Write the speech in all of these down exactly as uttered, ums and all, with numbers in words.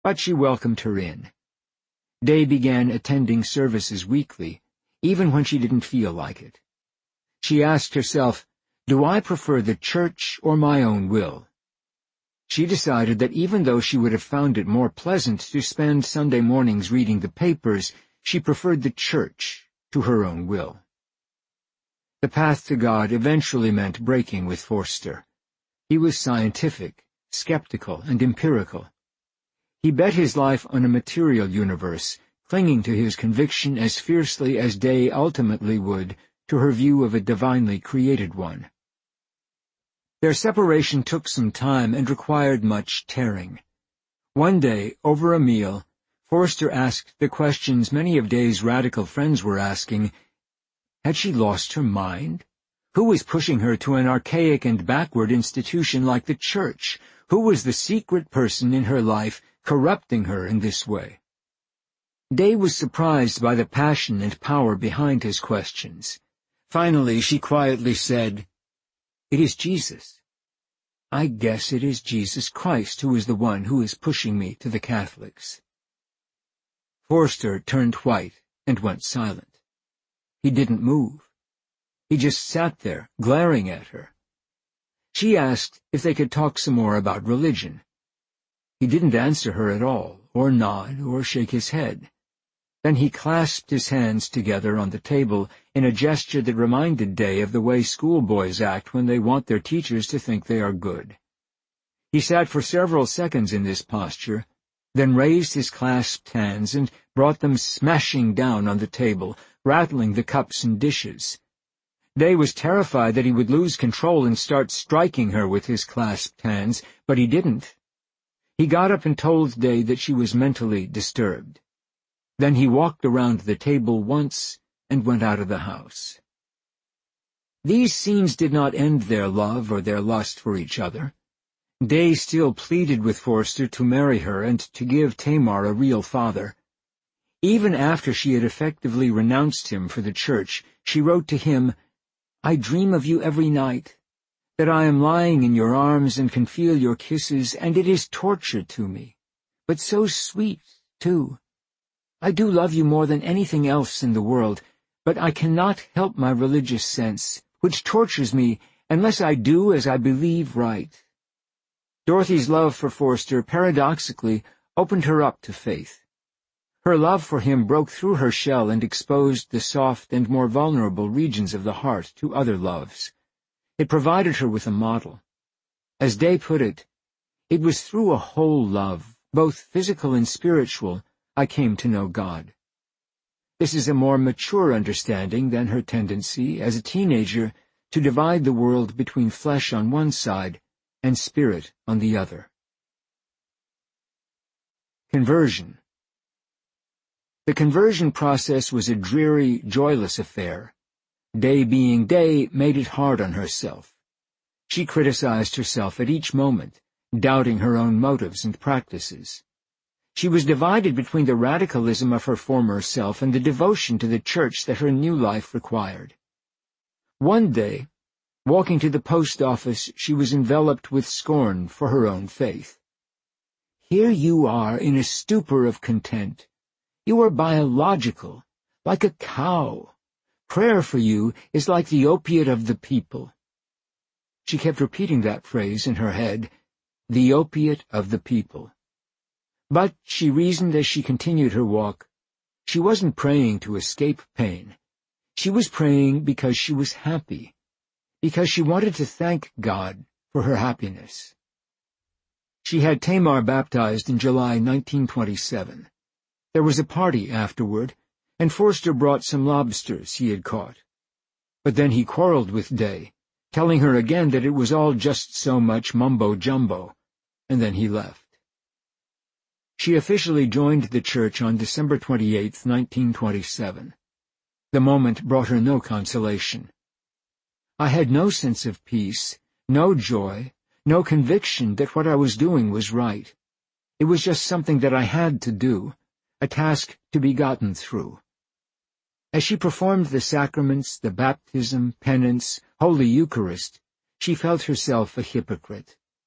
but she welcomed her in. Day began attending services weekly, even when she didn't feel like it. She asked herself, "Do I prefer the church or my own will?" She decided that even though she would have found it more pleasant to spend Sunday mornings reading the papers, she preferred the church to her own will. The path to God eventually meant breaking with Forster. He was scientific, skeptical, and empirical. He bet his life on a material universe, clinging to his conviction as fiercely as Day ultimately would to her view of a divinely created one. Their separation took some time and required much tearing. One day, over a meal, Forster asked the questions many of Day's radical friends were asking. Had she lost her mind? Who was pushing her to an archaic and backward institution like the church? Who was the secret person in her life corrupting her in this way? Day was surprised by the passion and power behind his questions. Finally, she quietly said, "It is Jesus. I guess it is Jesus Christ who is the one who is pushing me to the Catholics." Forster turned white and went silent. He didn't move. He just sat there, glaring at her. She asked if they could talk some more about religion. He didn't answer her at all, or nod, or shake his head. Then he clasped his hands together on the table in a gesture that reminded Day of the way schoolboys act when they want their teachers to think they are good. He sat for several seconds in this posture, then raised his clasped hands and brought them smashing down on the table, rattling the cups and dishes. Day was terrified that he would lose control and start striking her with his clasped hands, but he didn't. He got up and told Day that she was mentally disturbed. Then he walked around the table once and went out of the house. These scenes did not end their love or their lust for each other. Day still pleaded with Forster to marry her and to give Tamar a real father. Even after she had effectively renounced him for the church, she wrote to him, "I dream of you every night, that I am lying in your arms and can feel your kisses, and it is torture to me, but so sweet, too. I do love you more than anything else in the world, but I cannot help my religious sense, which tortures me unless I do as I believe right." Dorothy's love for Forster, paradoxically, opened her up to faith. Her love for him broke through her shell and exposed the soft and more vulnerable regions of the heart to other loves. It provided her with a model. As Day put it, "It was through a whole love, both physical and spiritual, I came to know God." This is a more mature understanding than her tendency, as a teenager, to divide the world between flesh on one side and spirit on the other. Conversion. The conversion process was a dreary, joyless affair. Day being Day made it hard on herself. She criticized herself at each moment, doubting her own motives and practices. She was divided between the radicalism of her former self and the devotion to the church that her new life required. One day, walking to the post office, she was enveloped with scorn for her own faith. "Here you are in a stupor of content. You are biological, like a cow. Prayer for you is like the opiate of the people." She kept repeating that phrase in her head, the opiate of the people. But, she reasoned as she continued her walk, she wasn't praying to escape pain. She was praying because she was happy, because she wanted to thank God for her happiness. She had Tamar baptized in July nineteen twenty-seven. There was a party afterward, and Forster brought some lobsters he had caught. But then he quarreled with Day, telling her again that it was all just so much mumbo-jumbo, and then he left. She officially joined the church on December twenty-eighth, nineteen twenty-seven. The moment brought her no consolation. "I had no sense of peace, no joy, no conviction that what I was doing was right. It was just something that I had to do, a task to be gotten through." As she performed the sacraments, the baptism, penance, Holy Eucharist, she felt herself a hypocrite.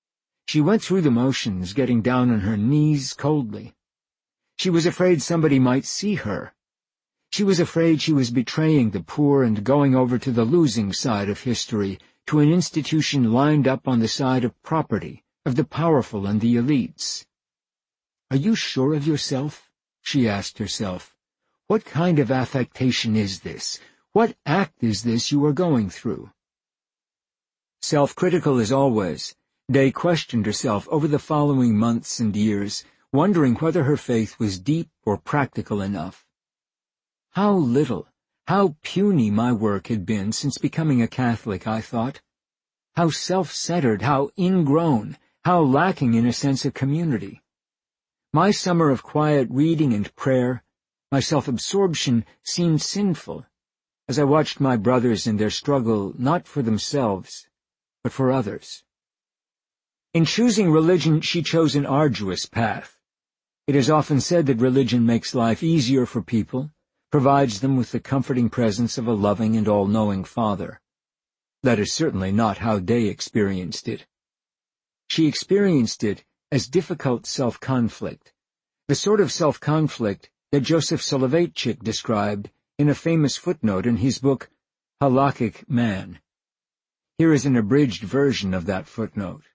She went through the motions, getting down on her knees coldly. She was afraid somebody might see her. She was afraid she was betraying the poor and going over to the losing side of history, to an institution lined up on the side of property, of the powerful and the elites. "Are you sure of yourself?" she asked herself. "What kind of affectation is this? What act is this you are going through?" Self-critical as always, Day questioned herself over the following months and years, wondering whether her faith was deep or practical enough. How little, how puny my work had been since becoming a Catholic, I thought. How self-centered, how ingrown, how lacking in a sense of community. My summer of quiet reading and prayer, my self-absorption, seemed sinful, as I watched my brothers in their struggle not for themselves, but for others. In choosing religion, she chose an arduous path. It is often said that religion makes life easier for people, provides them with the comforting presence of a loving and all-knowing Father. That is certainly not how Day experienced it. She experienced it as difficult self-conflict, the sort of self-conflict that Joseph Soloveitchik described in a famous footnote in his book, Halakhic Man. Here is an abridged version of that footnote.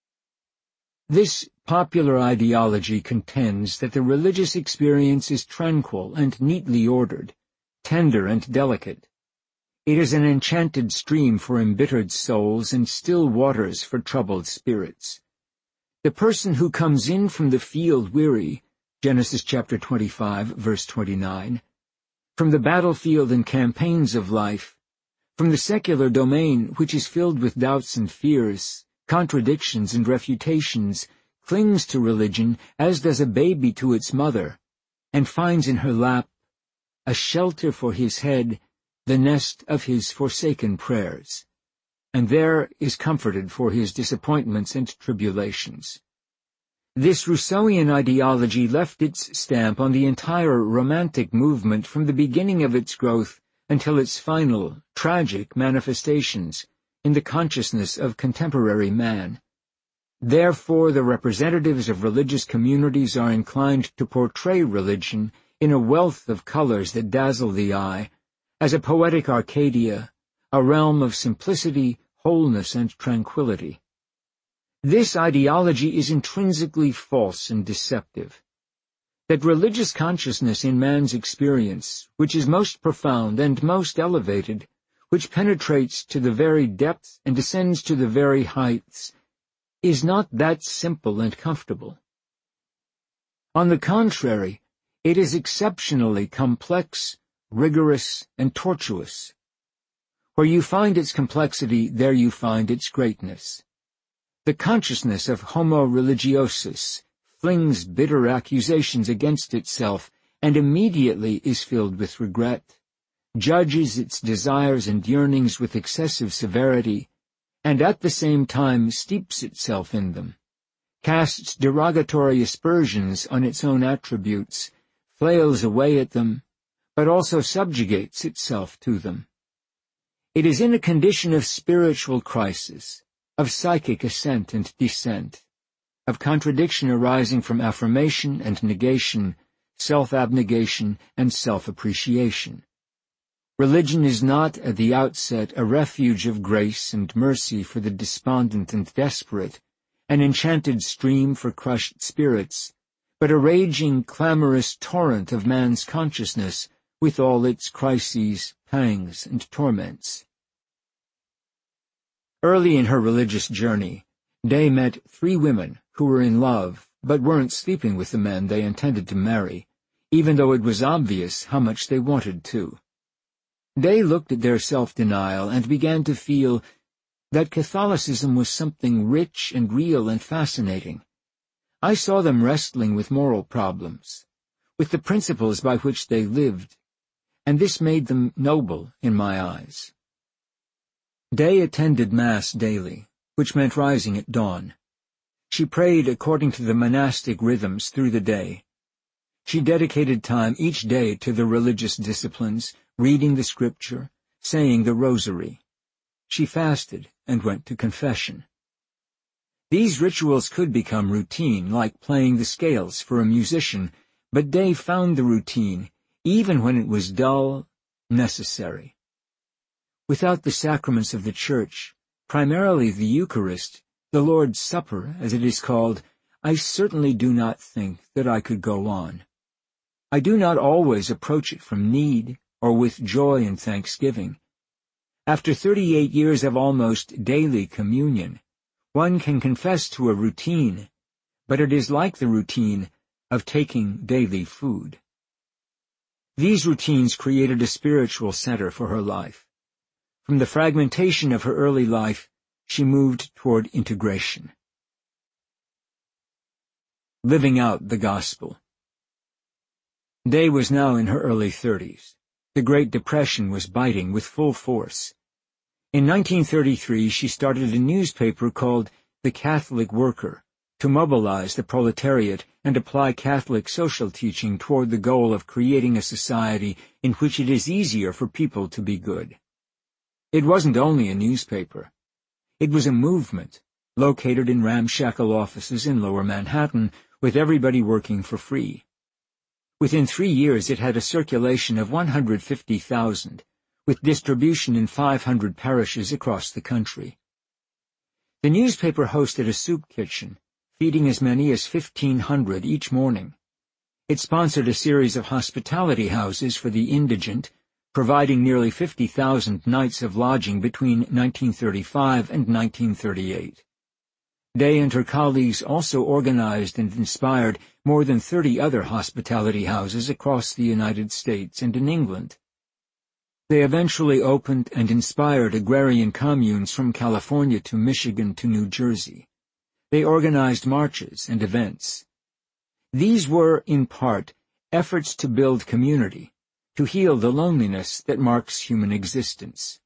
This popular ideology contends that the religious experience is tranquil and neatly ordered, tender and delicate. It is an enchanted stream for embittered souls and still waters for troubled spirits. The person who comes in from the field weary, Genesis chapter twenty-five, verse twenty-nine, from the battlefield and campaigns of life, from the secular domain which is filled with doubts and fears, contradictions and refutations, clings to religion as does a baby to its mother, and finds in her lap a shelter for his head, the nest of his forsaken prayers, and there is comforted for his disappointments and tribulations. This Rousseauian ideology left its stamp on the entire Romantic movement from the beginning of its growth until its final, tragic manifestations in the consciousness of contemporary man. Therefore, the representatives of religious communities are inclined to portray religion in a wealth of colors that dazzle the eye, as a poetic Arcadia, a realm of simplicity, wholeness, and tranquility. This ideology is intrinsically false and deceptive. That religious consciousness in man's experience, which is most profound and most elevated, which penetrates to the very depths and descends to the very heights, is not that simple and comfortable. On the contrary, it is exceptionally complex, rigorous, and tortuous. Where you find its complexity, there you find its greatness. The consciousness of homo religiosus flings bitter accusations against itself and immediately is filled with regret, judges its desires and yearnings with excessive severity, and at the same time steeps itself in them, casts derogatory aspersions on its own attributes, flails away at them, but also subjugates itself to them. It is in a condition of spiritual crisis, of psychic ascent and descent, of contradiction arising from affirmation and negation, self-abnegation and self-appreciation. Religion is not at the outset a refuge of grace and mercy for the despondent and desperate, an enchanted stream for crushed spirits, but a raging, clamorous torrent of man's consciousness with all its crises, pangs, and torments. Early in her religious journey, Day met three women who were in love but weren't sleeping with the men they intended to marry, even though it was obvious how much they wanted to. Day looked at their self-denial and began to feel that Catholicism was something rich and real and fascinating. I saw them wrestling with moral problems, with the principles by which they lived, and this made them noble in my eyes. Day attended Mass daily, which meant rising at dawn. She prayed according to the monastic rhythms through the day. She dedicated time each day to the religious disciplines, reading the scripture, saying the rosary. She fasted and went to confession. These rituals could become routine, like playing the scales for a musician, but Day found the routine, even when it was dull, necessary. Without the sacraments of the Church, primarily the Eucharist, the Lord's Supper, as it is called, I certainly do not think that I could go on. I do not always approach it from need or with joy and thanksgiving. After thirty-eight years of almost daily communion, one can confess to a routine, but it is like the routine of taking daily food. These routines created a spiritual center for her life. From the fragmentation of her early life, she moved toward integration. Living out the gospel. Day was now in her early thirties. The Great Depression was biting with full force. In nineteen thirty-three, she started a newspaper called The Catholic Worker to mobilize the proletariat and apply Catholic social teaching toward the goal of creating a society in which it is easier for people to be good. It wasn't only a newspaper. It was a movement, located in ramshackle offices in Lower Manhattan, with everybody working for free. Within three years it had a circulation of one hundred fifty thousand, with distribution in five hundred parishes across the country. The newspaper hosted a soup kitchen, feeding as many as fifteen hundred each morning. It sponsored a series of hospitality houses for the indigent, providing nearly fifty thousand nights of lodging between nineteen thirty-five and nineteen thirty-eight. Day and her colleagues also organized and inspired more than thirty other hospitality houses across the United States and in England. They eventually opened and inspired agrarian communes from California to Michigan to New Jersey. They organized marches and events. These were, in part, efforts to build community, to heal the loneliness that marks human existence.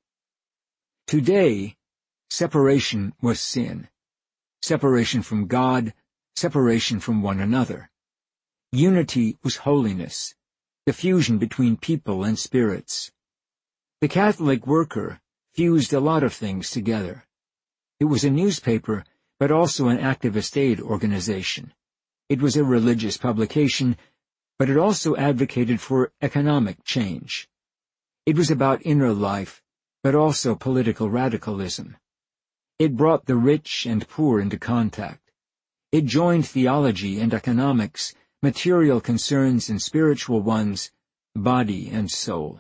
Today, separation was sin. Separation from God, separation from one another. Unity was holiness, the fusion between people and spirits. The Catholic Worker fused a lot of things together. It was a newspaper, but also an activist aid organization. It was a religious publication, but it also advocated for economic change. It was about inner life, but also political radicalism. It brought the rich and poor into contact. It joined theology and economics, material concerns and spiritual ones, body and soul.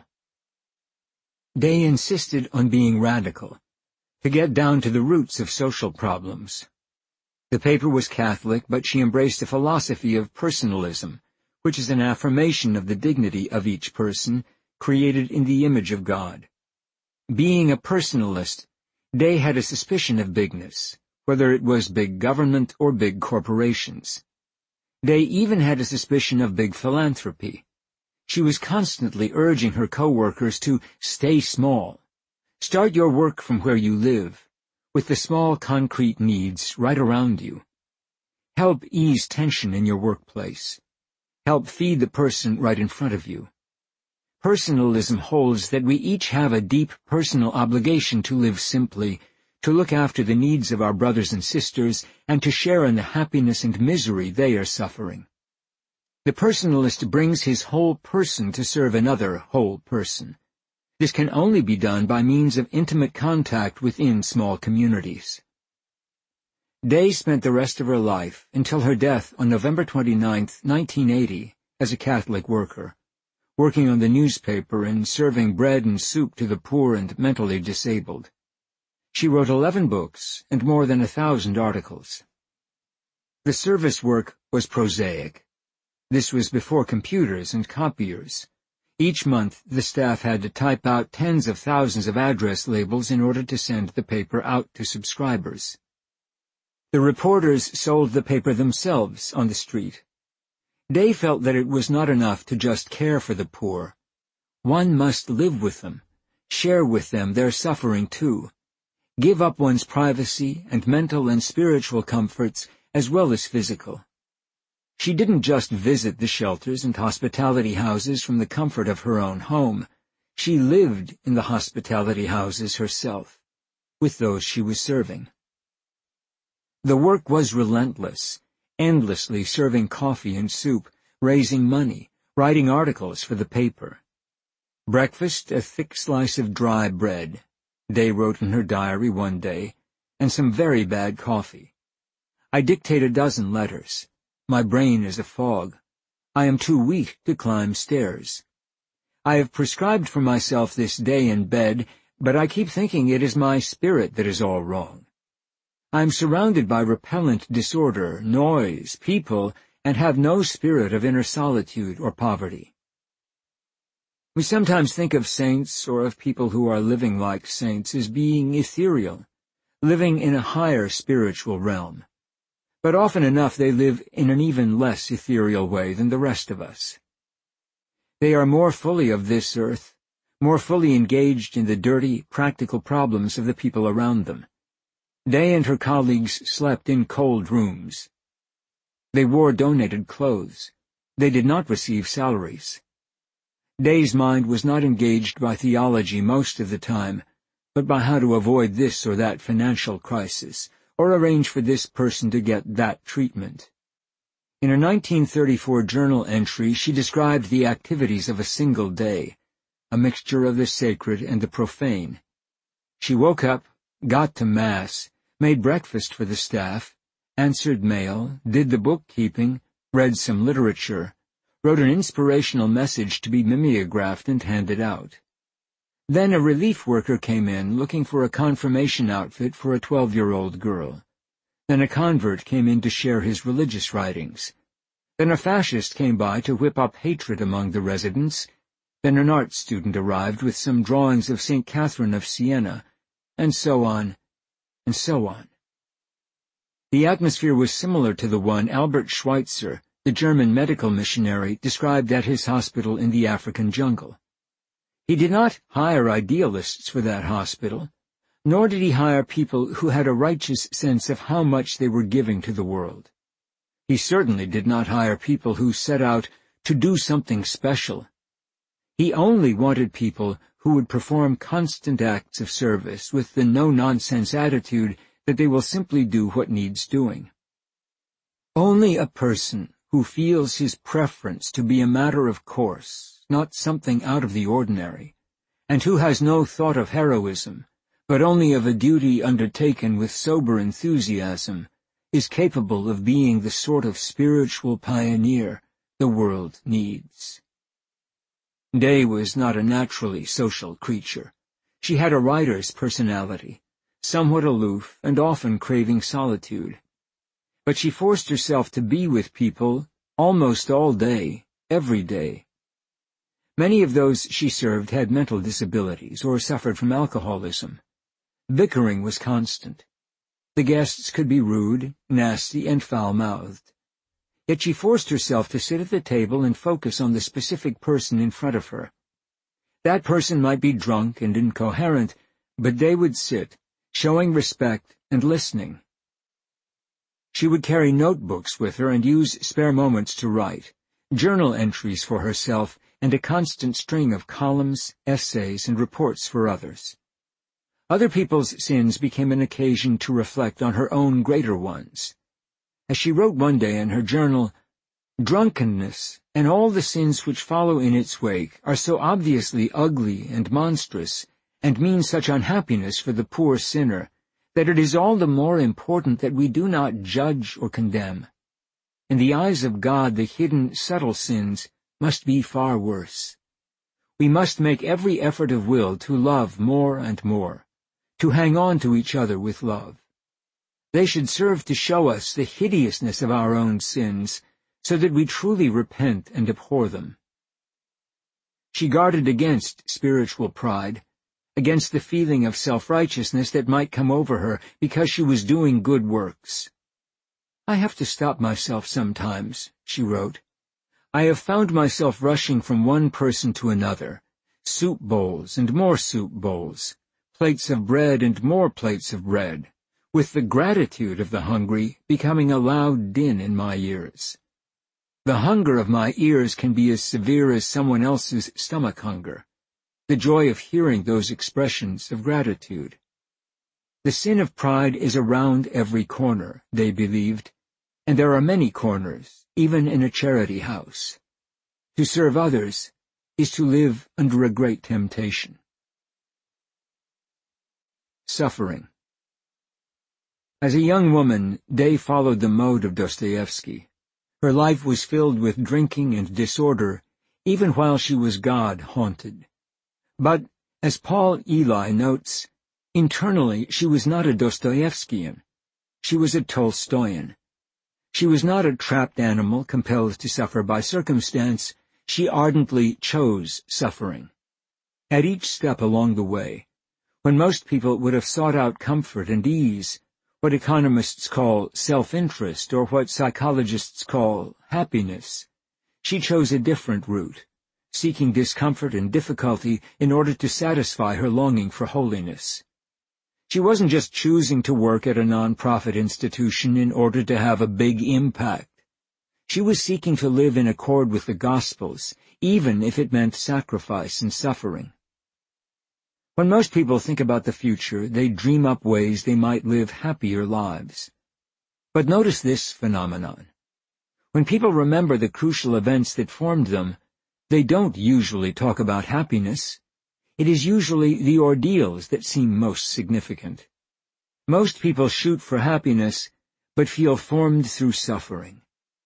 Day insisted on being radical, to get down to the roots of social problems. The paper was Catholic, but she embraced a philosophy of personalism, which is an affirmation of the dignity of each person, created in the image of God. Being a personalist, Day had a suspicion of bigness, whether it was big government or big corporations. Day even had a suspicion of big philanthropy. She was constantly urging her co-workers to stay small. Start your work from where you live, with the small concrete needs right around you. Help ease tension in your workplace. Help feed the person right in front of you. Personalism holds that we each have a deep personal obligation to live simply, to look after the needs of our brothers and sisters, and to share in the happiness and misery they are suffering. The personalist brings his whole person to serve another whole person. This can only be done by means of intimate contact within small communities. Day spent the rest of her life, until her death on November twenty-ninth, nineteen eighty, as a Catholic worker, working on the newspaper and serving bread and soup to the poor and mentally disabled. She wrote eleven books and more than a thousand articles. The service work was prosaic. This was before computers and copiers. Each month, the staff had to type out tens of thousands of address labels in order to send the paper out to subscribers. The reporters sold the paper themselves on the street. Day felt that it was not enough to just care for the poor. One must live with them, share with them their suffering too, give up one's privacy and mental and spiritual comforts as well as physical. She didn't just visit the shelters and hospitality houses from the comfort of her own home. She lived in the hospitality houses herself, with those she was serving. The work was relentless, endlessly serving coffee and soup, raising money, writing articles for the paper. Breakfast, a thick slice of dry bread, Day wrote in her diary one day, and some very bad coffee. I dictate a dozen letters. My brain is a fog. I am too weak to climb stairs. I have prescribed for myself this day in bed, but I keep thinking it is my spirit that is all wrong. I am surrounded by repellent disorder, noise, people, and have no spirit of inner solitude or poverty. We sometimes think of saints or of people who are living like saints as being ethereal, living in a higher spiritual realm. But often enough they live in an even less ethereal way than the rest of us. They are more fully of this earth, more fully engaged in the dirty, practical problems of the people around them. Day and her colleagues slept in cold rooms. They wore donated clothes. They did not receive salaries. Day's mind was not engaged by theology most of the time, but by how to avoid this or that financial crisis, or arrange for this person to get that treatment. In a nineteen thirty-four journal entry, she described the activities of a single day, a mixture of the sacred and the profane. She woke up, got to Mass, made breakfast for the staff, answered mail, did the bookkeeping, read some literature, wrote an inspirational message to be mimeographed and handed out. Then a relief worker came in looking for a confirmation outfit for a twelve-year-old girl. Then a convert came in to share his religious writings. Then a fascist came by to whip up hatred among the residents. Then an art student arrived with some drawings of Saint Catherine of Siena, and so on, and so on. The atmosphere was similar to the one Albert Schweitzer, the German medical missionary, described at his hospital in the African jungle. He did not hire idealists for that hospital, nor did he hire people who had a righteous sense of how much they were giving to the world. He certainly did not hire people who set out to do something special. He only wanted people who would perform constant acts of service with the no-nonsense attitude that they will simply do what needs doing. Only a person who feels his preference to be a matter of course, not something out of the ordinary, and who has no thought of heroism, but only of a duty undertaken with sober enthusiasm, is capable of being the sort of spiritual pioneer the world needs. Day was not a naturally social creature. She had a writer's personality, somewhat aloof and often craving solitude. But she forced herself to be with people almost all day, every day. Many of those she served had mental disabilities or suffered from alcoholism. Bickering was constant. The guests could be rude, nasty, and foul-mouthed. Yet she forced herself to sit at the table and focus on the specific person in front of her. That person might be drunk and incoherent, but they would sit, showing respect and listening. She would carry notebooks with her and use spare moments to write, journal entries for herself, and a constant string of columns, essays, and reports for others. Other people's sins became an occasion to reflect on her own greater ones. As she wrote one day in her journal, "Drunkenness and all the sins which follow in its wake are so obviously ugly and monstrous, and mean such unhappiness for the poor sinner, that it is all the more important that we do not judge or condemn. In the eyes of God, the hidden, subtle sins must be far worse. We must make every effort of will to love more and more, to hang on to each other with love. They should serve to show us the hideousness of our own sins, so that we truly repent and abhor them." She guarded against spiritual pride, against the feeling of self-righteousness that might come over her because she was doing good works. "I have to stop myself sometimes," she wrote. "I have found myself rushing from one person to another, soup bowls and more soup bowls, plates of bread and more plates of bread, with the gratitude of the hungry becoming a loud din in my ears. The hunger of my ears can be as severe as someone else's stomach hunger, the joy of hearing those expressions of gratitude." The sin of pride is around every corner, they believed, and there are many corners, even in a charity house. To serve others is to live under a great temptation. Suffering. As a young woman, Day followed the mode of Dostoevsky. Her life was filled with drinking and disorder, even while she was God-haunted. But, as Paul Elie notes, internally she was not a Dostoevskian. She was a Tolstoyan. She was not a trapped animal compelled to suffer by circumstance. She ardently chose suffering. At each step along the way, when most people would have sought out comfort and ease, what economists call self-interest or what psychologists call happiness, she chose a different route, seeking discomfort and difficulty in order to satisfy her longing for holiness. She wasn't just choosing to work at a non-profit institution in order to have a big impact. She was seeking to live in accord with the Gospels, even if it meant sacrifice and suffering. When most people think about the future, they dream up ways they might live happier lives. But notice this phenomenon. When people remember the crucial events that formed them, they don't usually talk about happiness. It is usually the ordeals that seem most significant. Most people shoot for happiness, but feel formed through suffering.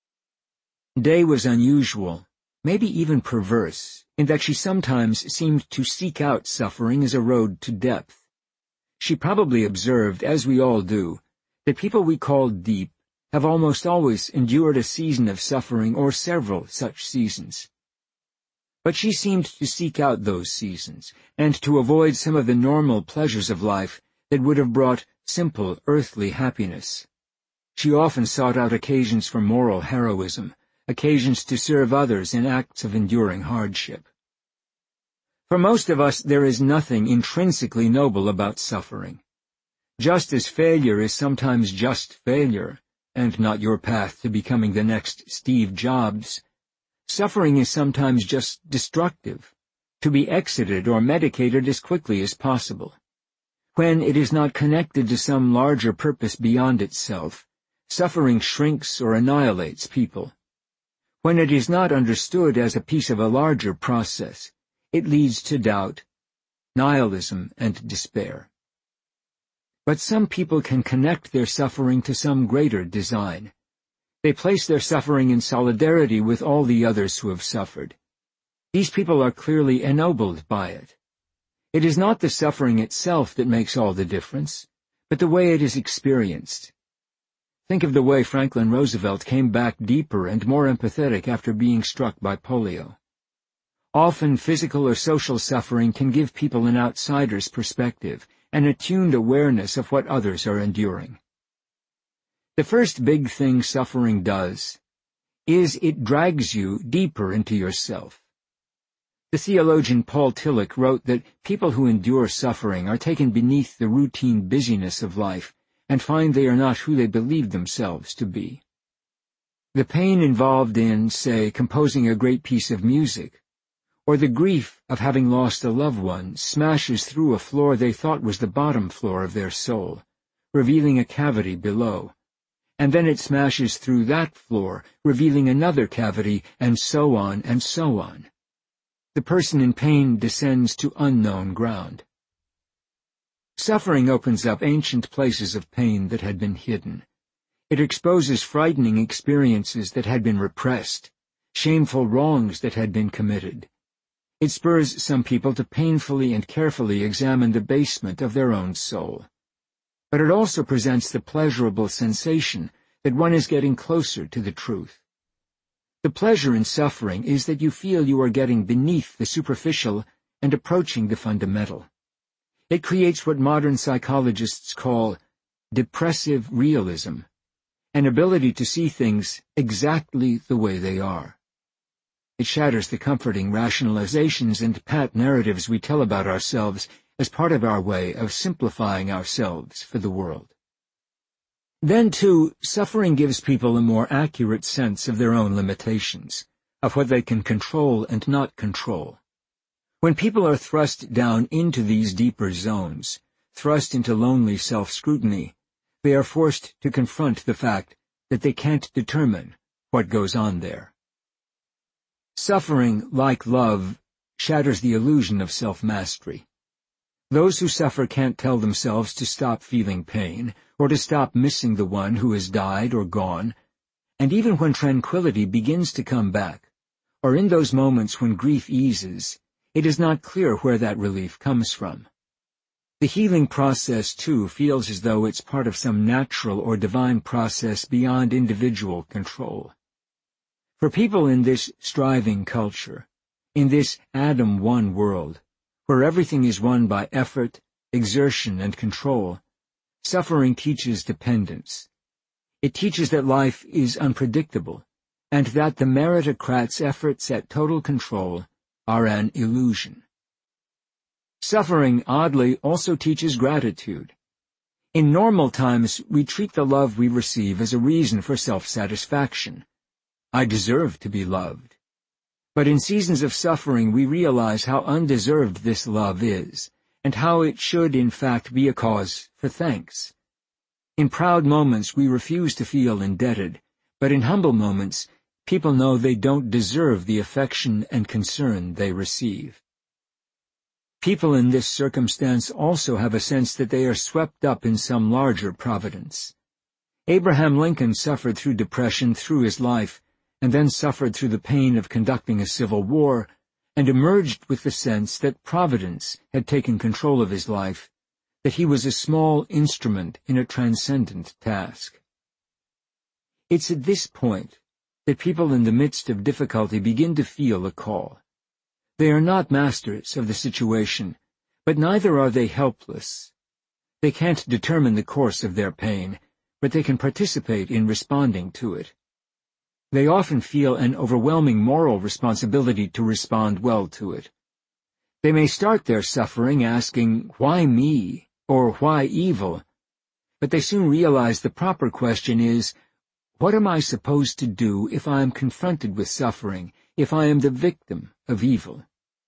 Day was unusual, maybe even perverse, in that she sometimes seemed to seek out suffering as a road to depth. She probably observed, as we all do, that people we call deep have almost always endured a season of suffering or several such seasons. But she seemed to seek out those seasons, and to avoid some of the normal pleasures of life that would have brought simple earthly happiness. She often sought out occasions for moral heroism, occasions to serve others in acts of enduring hardship. For most of us, there is nothing intrinsically noble about suffering. Just as failure is sometimes just failure, and not your path to becoming the next Steve Jobs, suffering is sometimes just destructive, to be exited or medicated as quickly as possible. When it is not connected to some larger purpose beyond itself, suffering shrinks or annihilates people. When it is not understood as a piece of a larger process, it leads to doubt, nihilism, and despair. But some people can connect their suffering to some greater design. They place their suffering in solidarity with all the others who have suffered. These people are clearly ennobled by it. It is not the suffering itself that makes all the difference, but the way it is experienced. Think of the way Franklin Roosevelt came back deeper and more empathetic after being struck by polio. Often physical or social suffering can give people an outsider's perspective, an attuned awareness of what others are enduring. The first big thing suffering does is it drags you deeper into yourself. The theologian Paul Tillich wrote that people who endure suffering are taken beneath the routine busyness of life and find they are not who they believed themselves to be. The pain involved in, say, composing a great piece of music, or the grief of having lost a loved one, smashes through a floor they thought was the bottom floor of their soul, revealing a cavity below. And then it smashes through that floor, revealing another cavity, and so on and so on. The person in pain descends to unknown ground. Suffering opens up ancient places of pain that had been hidden. It exposes frightening experiences that had been repressed, shameful wrongs that had been committed. It spurs some people to painfully and carefully examine the basement of their own soul. But it also presents the pleasurable sensation that one is getting closer to the truth. The pleasure in suffering is that you feel you are getting beneath the superficial and approaching the fundamental. It creates what modern psychologists call depressive realism, an ability to see things exactly the way they are. It shatters the comforting rationalizations and pat narratives we tell about ourselves as part of our way of simplifying ourselves for the world. Then, too, suffering gives people a more accurate sense of their own limitations, of what they can control and not control. When people are thrust down into these deeper zones, thrust into lonely self-scrutiny, they are forced to confront the fact that they can't determine what goes on there. Suffering, like love, shatters the illusion of self-mastery. Those who suffer can't tell themselves to stop feeling pain, or to stop missing the one who has died or gone, and even when tranquility begins to come back, or in those moments when grief eases, it is not clear where that relief comes from. The healing process, too, feels as though it's part of some natural or divine process beyond individual control. For people in this striving culture, in this Adam one world, where everything is won by effort, exertion, and control, suffering teaches dependence. It teaches that life is unpredictable, and that the meritocrat's efforts at total control are an illusion. Suffering, oddly, also teaches gratitude. In normal times, we treat the love we receive as a reason for self-satisfaction. I deserve to be loved. But in seasons of suffering, we realize how undeserved this love is, and how it should, in fact, be a cause for thanks. In proud moments, we refuse to feel indebted, but in humble moments, people know they don't deserve the affection and concern they receive. People in this circumstance also have a sense that they are swept up in some larger providence. Abraham Lincoln suffered through depression through his life, and then suffered through the pain of conducting a civil war, and emerged with the sense that Providence had taken control of his life, that he was a small instrument in a transcendent task. It's at this point that people in the midst of difficulty begin to feel a call. They are not masters of the situation, but neither are they helpless. They can't determine the course of their pain, but they can participate in responding to it. They often feel an overwhelming moral responsibility to respond well to it. They may start their suffering asking, "Why me?" or "Why evil?" But they soon realize the proper question is, what am I supposed to do if I am confronted with suffering, if I am the victim of evil?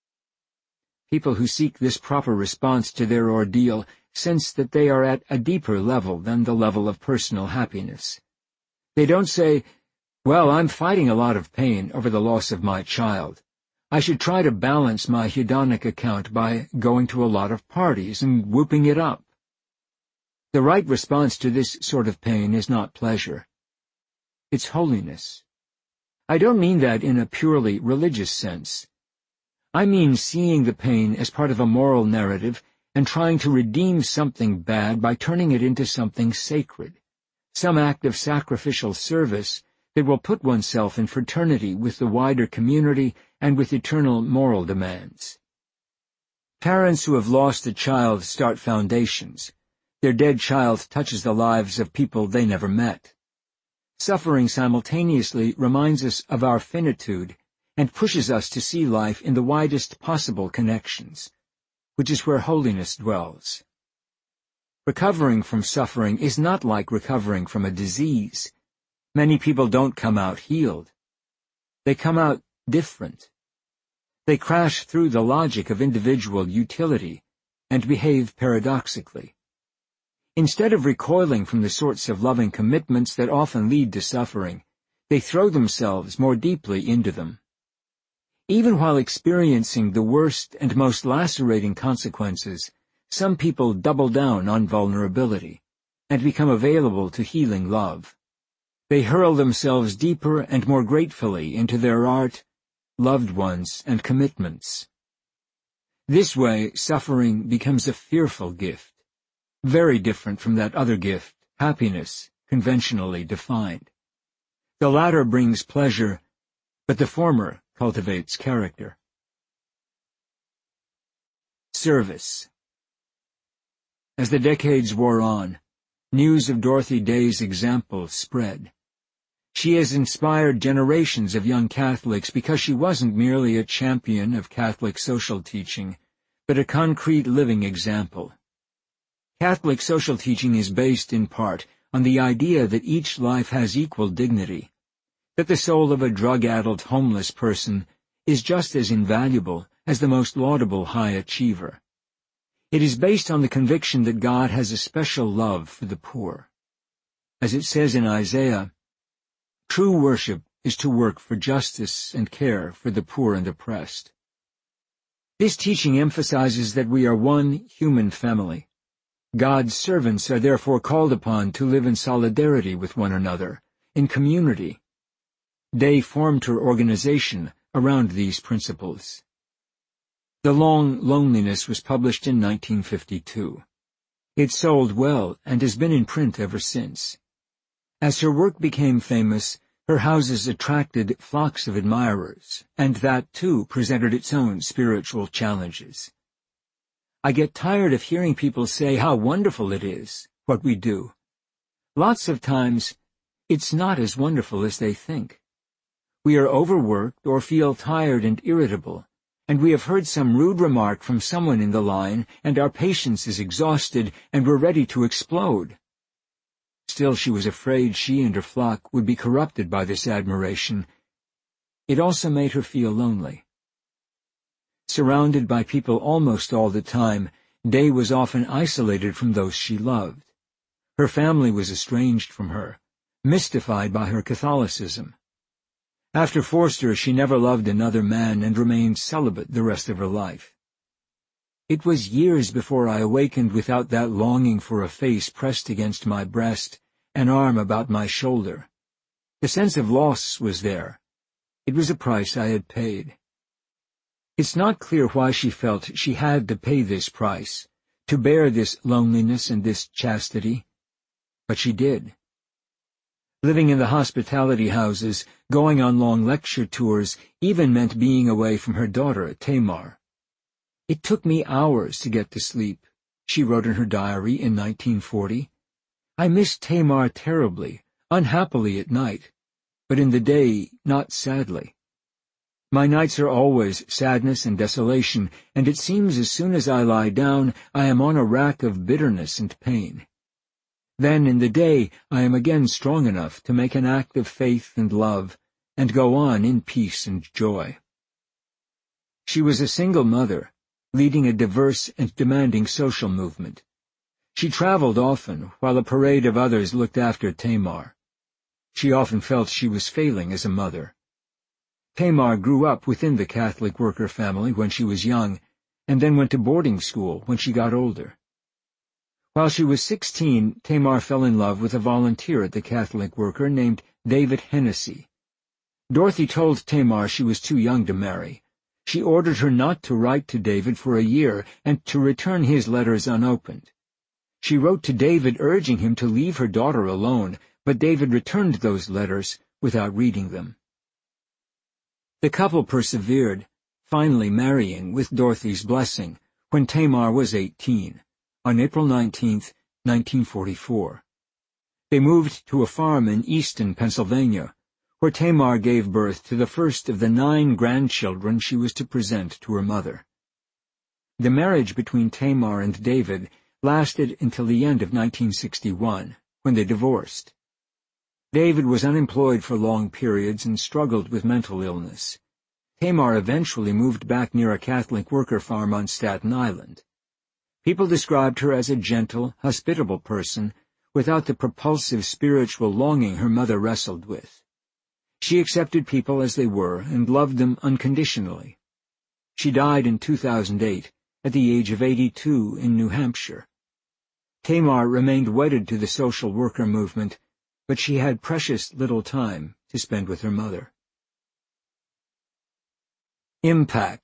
People who seek this proper response to their ordeal sense that they are at a deeper level than the level of personal happiness. They don't say, "Well, I'm fighting a lot of pain over the loss of my child. I should try to balance my hedonic account by going to a lot of parties and whooping it up." The right response to this sort of pain is not pleasure. It's holiness. I don't mean that in a purely religious sense. I mean seeing the pain as part of a moral narrative and trying to redeem something bad by turning it into something sacred, some act of sacrificial service that will put oneself in fraternity with the wider community and with eternal moral demands. Parents who have lost a child start foundations. Their dead child touches the lives of people they never met. Suffering simultaneously reminds us of our finitude and pushes us to see life in the widest possible connections, which is where holiness dwells. Recovering from suffering is not like recovering from a disease. Many people don't come out healed. They come out different. They crash through the logic of individual utility and behave paradoxically. Instead of recoiling from the sorts of loving commitments that often lead to suffering, they throw themselves more deeply into them. Even while experiencing the worst and most lacerating consequences, some people double down on vulnerability and become available to healing love. They hurl themselves deeper and more gratefully into their art, loved ones, and commitments. This way, suffering becomes a fearful gift, very different from that other gift, happiness, conventionally defined. The latter brings pleasure, but the former cultivates character. Service. As the decades wore on, news of Dorothy Day's example spread. She has inspired generations of young Catholics because she wasn't merely a champion of Catholic social teaching, but a concrete living example. Catholic social teaching is based, in part, on the idea that each life has equal dignity, that the soul of a drug-addled homeless person is just as invaluable as the most laudable high achiever. It is based on the conviction that God has a special love for the poor. As it says in Isaiah, "True worship is to work for justice and care for the poor and oppressed." This teaching emphasizes that we are one human family. God's servants are therefore called upon to live in solidarity with one another, in community. Day formed her organization around these principles. The Long Loneliness was published in nineteen fifty-two. It sold well and has been in print ever since. As her work became famous, her houses attracted flocks of admirers, and that, too, presented its own spiritual challenges. I get tired of hearing people say how wonderful it is, what we do. Lots of times, it's not as wonderful as they think. We are overworked or feel tired and irritable, and we have heard some rude remark from someone in the line, and our patience is exhausted, and we're ready to explode. Still, she was afraid she and her flock would be corrupted by this admiration. It also made her feel lonely. Surrounded by people almost all the time, Day was often isolated from those she loved. Her family was estranged from her, mystified by her Catholicism. After Forster, she never loved another man and remained celibate the rest of her life. It was years before I awakened without that longing for a face pressed against my breast, an arm about my shoulder. The sense of loss was there. It was a price I had paid. It's not clear why she felt she had to pay this price, to bear this loneliness and this chastity, but she did. Living in the hospitality houses, going on long lecture tours, even meant being away from her daughter, Tamar. "It took me hours to get to sleep," she wrote in her diary in nineteen forty. "I missed Tamar terribly, unhappily at night, but in the day, not sadly. My nights are always sadness and desolation, and it seems as soon as I lie down, I am on a rack of bitterness and pain. Then in the day I am again strong enough to make an act of faith and love, and go on in peace and joy." She was a single mother, leading a diverse and demanding social movement. She traveled often, while a parade of others looked after Tamar. She often felt she was failing as a mother. Tamar grew up within the Catholic worker family when she was young, and then went to boarding school when she got older. While she was sixteen, Tamar fell in love with a volunteer at the Catholic worker named David Hennessy. Dorothy told Tamar she was too young to marry. She ordered her not to write to David for a year and to return his letters unopened. She wrote to David urging him to leave her daughter alone, but David returned those letters without reading them. The couple persevered, finally marrying with Dorothy's blessing when Tamar was eighteen, on April nineteenth, nineteen forty-four. They moved to a farm in Easton, Pennsylvania, where Tamar gave birth to the first of the nine grandchildren she was to present to her mother. The marriage between Tamar and David lasted until the end of nineteen sixty-one, when they divorced. David was unemployed for long periods and struggled with mental illness. Tamar eventually moved back near a Catholic worker farm on Staten Island. People described her as a gentle, hospitable person, without the propulsive spiritual longing her mother wrestled with. She accepted people as they were and loved them unconditionally. She died in two thousand eight, at the age of eighty-two, in New Hampshire. Tamar remained wedded to the social worker movement, but she had precious little time to spend with her mother. Impact.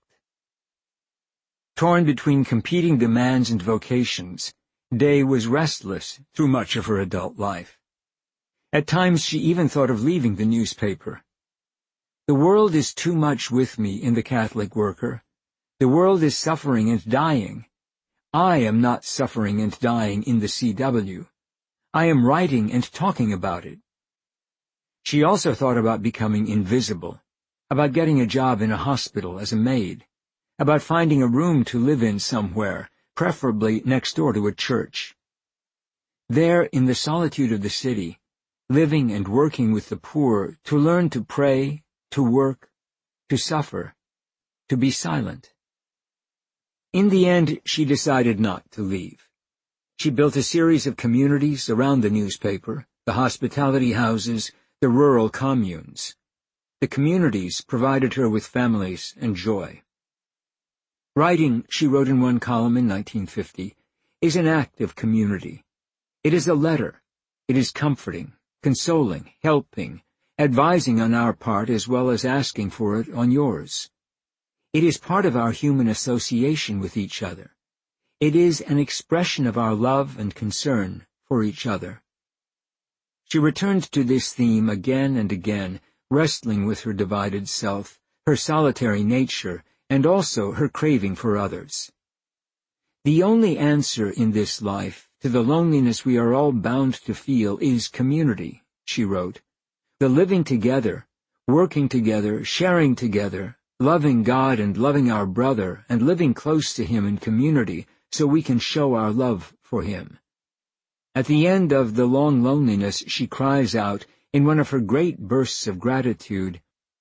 Torn between competing demands and vocations, Day was restless through much of her adult life. At times she even thought of leaving the newspaper. "The world is too much with me in the Catholic worker. The world is suffering and dying. I am not suffering and dying in the C W. I am writing and talking about it." She also thought about becoming invisible, about getting a job in a hospital as a maid, about finding a room to live in somewhere, preferably next door to a church. There, in the solitude of the city, living and working with the poor, to learn to pray, to work, to suffer, to be silent. In the end, she decided not to leave. She built a series of communities around the newspaper, the hospitality houses, the rural communes. The communities provided her with families and joy. Writing, she wrote in one column in nineteen fifty, is an act of community. It is a letter. It is comforting, consoling, helping, advising on our part as well as asking for it on yours. It is part of our human association with each other. It is an expression of our love and concern for each other. She returned to this theme again and again, wrestling with her divided self, her solitary nature, and also her craving for others. The only answer in this life to the loneliness we are all bound to feel is community, she wrote. The living together, working together, sharing together, loving God and loving our brother, and living close to him in community so we can show our love for him. At the end of the long loneliness, she cries out, in one of her great bursts of gratitude,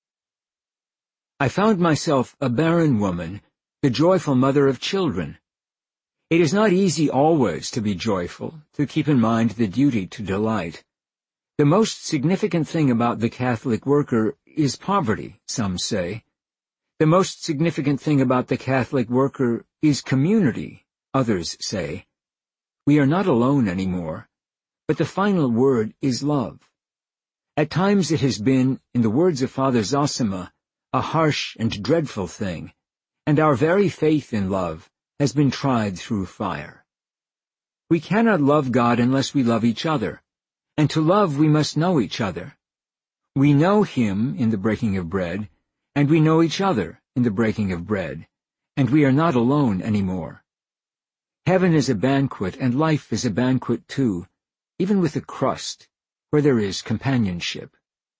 I found myself a barren woman, the joyful mother of children. It is not easy always to be joyful, to keep in mind the duty to delight. The most significant thing about the Catholic worker is poverty, some say. The most significant thing about the Catholic worker is community, others say. We are not alone anymore, but the final word is love. At times it has been, in the words of Father Zosima, a harsh and dreadful thing, and our very faith in love has been tried through fire. We cannot love God unless we love each other, and to love we must know each other. We know Him in the breaking of bread, and we know each other in the breaking of bread, and we are not alone anymore. Heaven is a banquet, and life is a banquet too, even with a crust, where there is companionship.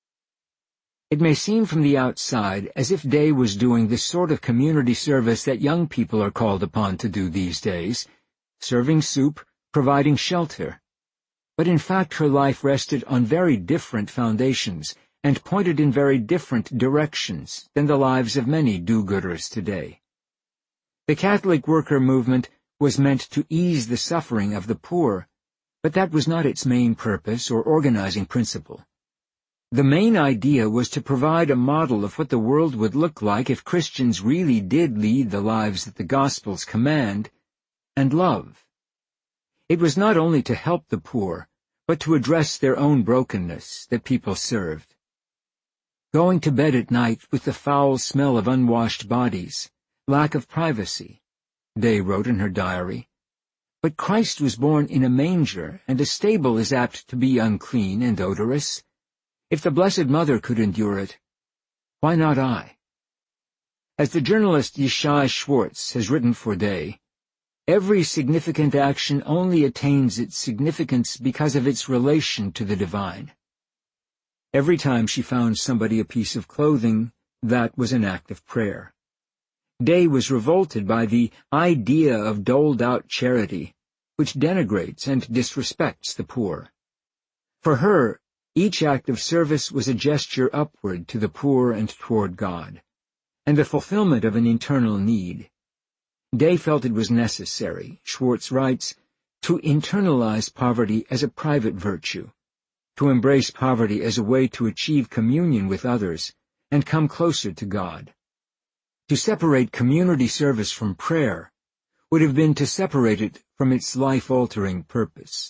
It may seem from the outside as if Day was doing the sort of community service that young people are called upon to do these days, serving soup, providing shelter. But in fact her life rested on very different foundations and pointed in very different directions than the lives of many do-gooders today. The Catholic worker movement was meant to ease the suffering of the poor, but that was not its main purpose or organizing principle. The main idea was to provide a model of what the world would look like if Christians really did lead the lives that the Gospels command, and love. It was not only to help the poor, but to address their own brokenness that people served. Going to bed at night with the foul smell of unwashed bodies, lack of privacy, Day wrote in her diary. But Christ was born in a manger, and a stable is apt to be unclean and odorous. If the Blessed Mother could endure it, why not I? As the journalist Yishai Schwartz has written for Day, every significant action only attains its significance because of its relation to the divine. Every time she found somebody a piece of clothing, that was an act of prayer. Day was revolted by the idea of doled-out charity, which denigrates and disrespects the poor. For her, each act of service was a gesture upward to the poor and toward God, and the fulfillment of an internal need. Day felt it was necessary, Schwartz writes, to internalize poverty as a private virtue, to embrace poverty as a way to achieve communion with others and come closer to God. To separate community service from prayer would have been to separate it from its life-altering purpose.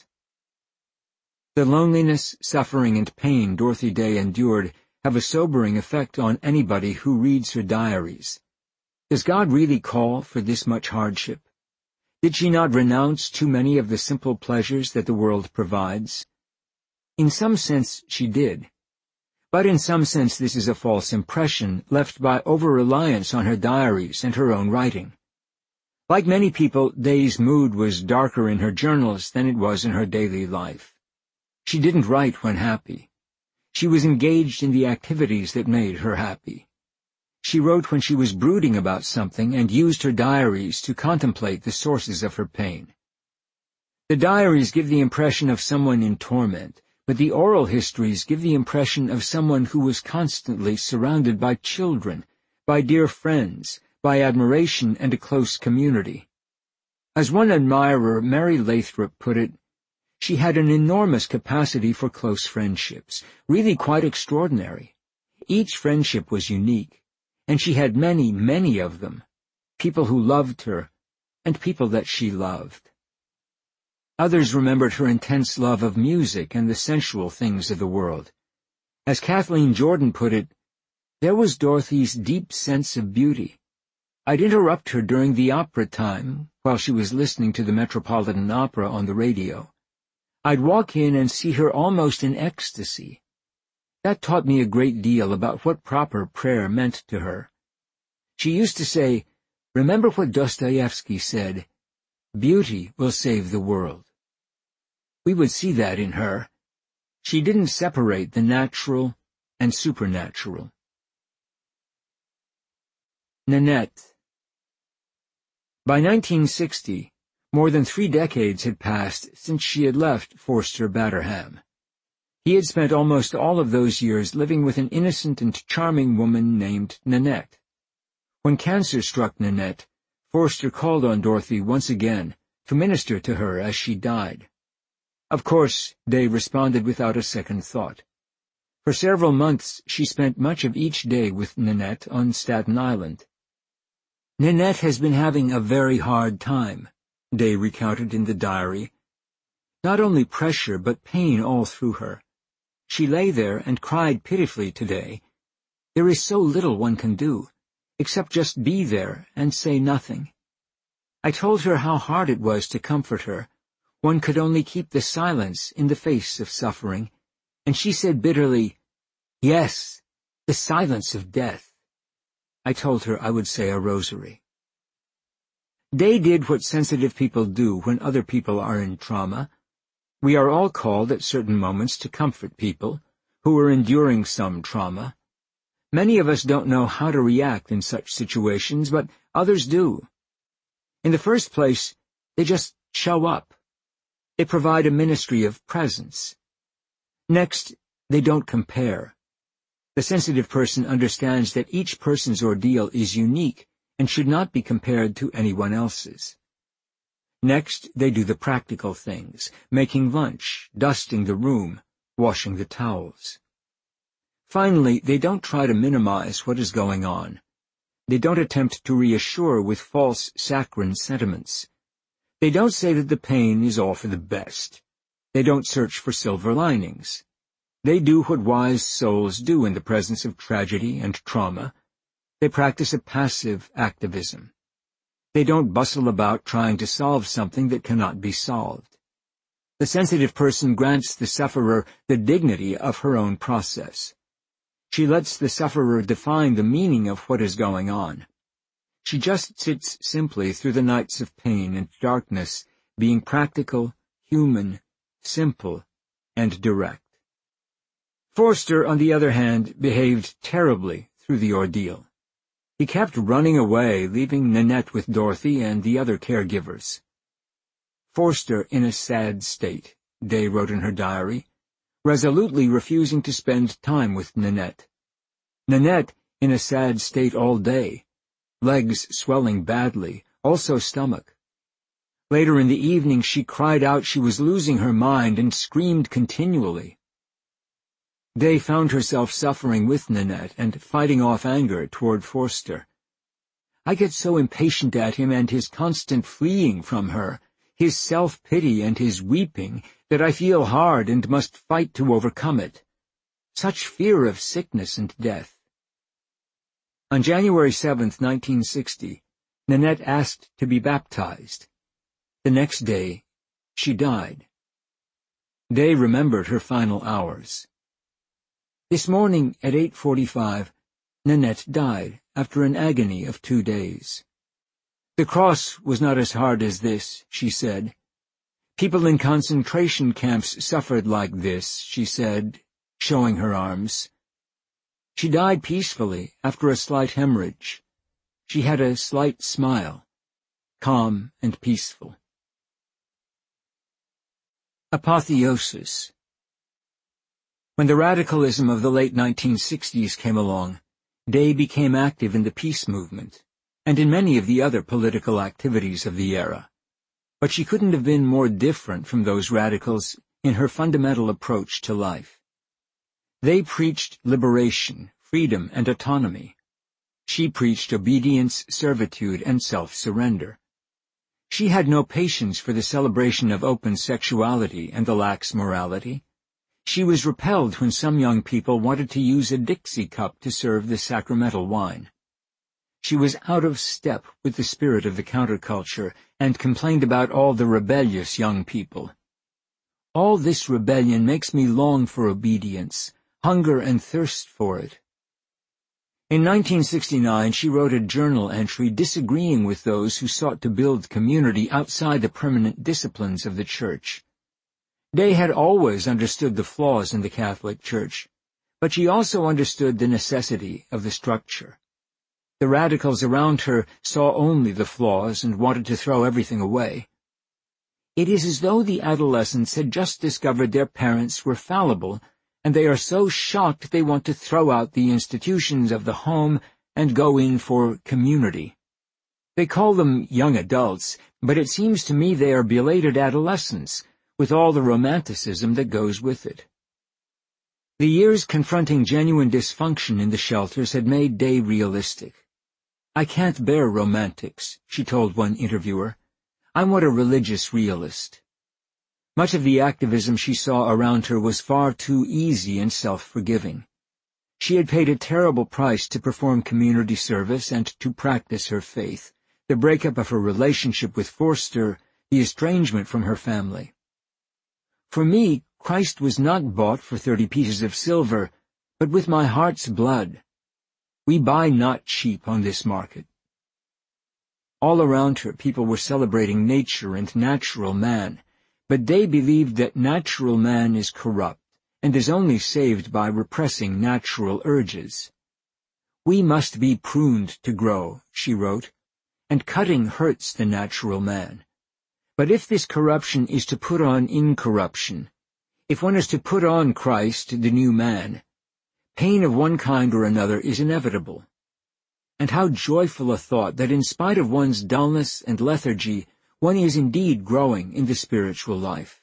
The loneliness, suffering, and pain Dorothy Day endured have a sobering effect on anybody who reads her diaries. Does God really call for this much hardship? Did she not renounce too many of the simple pleasures that the world provides? In some sense, she did. But in some sense this is a false impression left by over-reliance on her diaries and her own writing. Like many people, Day's mood was darker in her journals than it was in her daily life. She didn't write when happy. She was engaged in the activities that made her happy. She wrote when she was brooding about something and used her diaries to contemplate the sources of her pain. The diaries give the impression of someone in torment, but the oral histories give the impression of someone who was constantly surrounded by children, by dear friends, by admiration and a close community. As one admirer, Mary Lathrop, put it, she had an enormous capacity for close friendships, really quite extraordinary. Each friendship was unique, and she had many, many of them, people who loved her, and people that she loved. Others remembered her intense love of music and the sensual things of the world. As Kathleen Jordan put it, there was Dorothy's deep sense of beauty. I'd interrupt her during the opera time, while she was listening to the Metropolitan Opera on the radio. I'd walk in and see her almost in ecstasy. That taught me a great deal about what proper prayer meant to her. She used to say, "Remember what Dostoevsky said, beauty will save the world." We would see that in her. She didn't separate the natural and supernatural. Nanette. By nineteen sixty, more than three decades had passed since she had left Forster Batterham. He had spent almost all of those years living with an innocent and charming woman named Nanette. When cancer struck Nanette, Forster called on Dorothy once again to minister to her as she died. Of course, Day responded without a second thought. For several months she spent much of each day with Nanette on Staten Island. "Nanette has been having a very hard time," Day recounted in the diary. "Not only pressure, but pain all through her. She lay there and cried pitifully today. There is so little one can do, except just be there and say nothing. I told her how hard it was to comfort her. One could only keep the silence in the face of suffering, and she said bitterly, 'Yes, the silence of death.' I told her I would say a rosary." Day did what sensitive people do when other people are in trauma. We are all called at certain moments to comfort people who are enduring some trauma. Many of us don't know how to react in such situations, but others do. In the first place, they just show up. They provide a ministry of presence. Next, they don't compare. The sensitive person understands that each person's ordeal is unique and should not be compared to anyone else's. Next, they do the practical things, making lunch, dusting the room, washing the towels. Finally, they don't try to minimize what is going on. They don't attempt to reassure with false saccharine sentiments. They don't say that the pain is all for the best. They don't search for silver linings. They do what wise souls do in the presence of tragedy and trauma. They practice a passive activism. They don't bustle about trying to solve something that cannot be solved. The sensitive person grants the sufferer the dignity of her own process. She lets the sufferer define the meaning of what is going on. She just sits simply through the nights of pain and darkness, being practical, human, simple, and direct. Forster, on the other hand, behaved terribly through the ordeal. He kept running away, leaving Nanette with Dorothy and the other caregivers. Forster in a sad state, Day wrote in her diary, resolutely refusing to spend time with Nanette. Nanette in a sad state all day, legs swelling badly, also stomach. Later in the evening she cried out she was losing her mind and screamed continually. Day found herself suffering with Nanette and fighting off anger toward Forster. "I get so impatient at him and his constant fleeing from her, his self-pity and his weeping, that I feel hard and must fight to overcome it. Such fear of sickness and death." On January seventh, nineteen sixty, Nanette asked to be baptized. The next day, she died. Day remembered her final hours. "This morning at eight forty-five, Nanette died after an agony of two days. The cross was not as hard as this," she said. "People in concentration camps suffered like this," she said, showing her arms. She died peacefully after a slight hemorrhage. She had a slight smile, calm and peaceful. Apotheosis. When the radicalism of the late nineteen sixties came along, Day became active in the peace movement. and in many of the other political activities of the era. But she couldn't have been more different from those radicals in her fundamental approach to life. They preached liberation, freedom, and autonomy. She preached obedience, servitude, and self-surrender. She had no patience for the celebration of open sexuality and the lax morality. She was repelled when some young people wanted to use a Dixie cup to serve the sacramental wine. She was out of step with the spirit of the counterculture and complained about all the rebellious young people. All this rebellion makes me long for obedience, hunger and thirst for it. In nineteen sixty-nine, she wrote a journal entry disagreeing with those who sought to build community outside the permanent disciplines of the Church. Day had always understood the flaws in the Catholic Church, but she also understood the necessity of the structure. The radicals around her saw only the flaws and wanted to throw everything away. It is as though the adolescents had just discovered their parents were fallible, and they are so shocked they want to throw out the institutions of the home and go in for community. They call them young adults, but it seems to me they are belated adolescents, with all the romanticism that goes with it. The years confronting genuine dysfunction in the shelters had made Day realistic. "I can't bear romantics," she told one interviewer. "I want a religious realist." Much of the activism she saw around her was far too easy and self-forgiving. She had paid a terrible price to perform community service and to practice her faith, the breakup of her relationship with Forster, the estrangement from her family. "For me, Christ was not bought for thirty pieces of silver, but with my heart's blood. We buy not cheap on this market." All around her, people were celebrating nature and natural man, but Day believed that natural man is corrupt and is only saved by repressing natural urges. "We must be pruned to grow," she wrote, "and cutting hurts the natural man. But if this corruption is to put on incorruption, if one is to put on Christ, the new man, pain of one kind or another is inevitable. And how joyful a thought that in spite of one's dullness and lethargy, one is indeed growing in the spiritual life."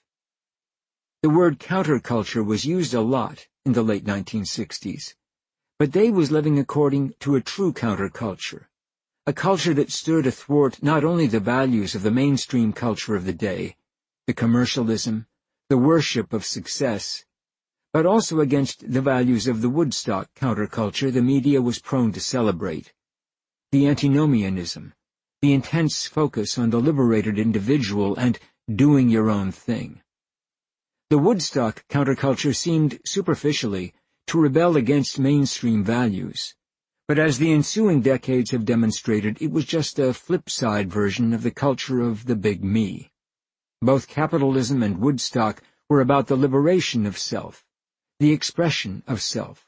The word counterculture was used a lot in the late nineteen sixties, but Day was living according to a true counterculture, a culture that stood athwart not only the values of the mainstream culture of the day, the commercialism, the worship of success, but also against the values of the Woodstock counterculture the media was prone to celebrate, the antinomianism, the intense focus on the liberated individual and doing your own thing. The Woodstock counterculture seemed, superficially, to rebel against mainstream values, but as the ensuing decades have demonstrated, it was just a flip-side version of the culture of the big me. Both capitalism and Woodstock were about the liberation of self, the expression of self.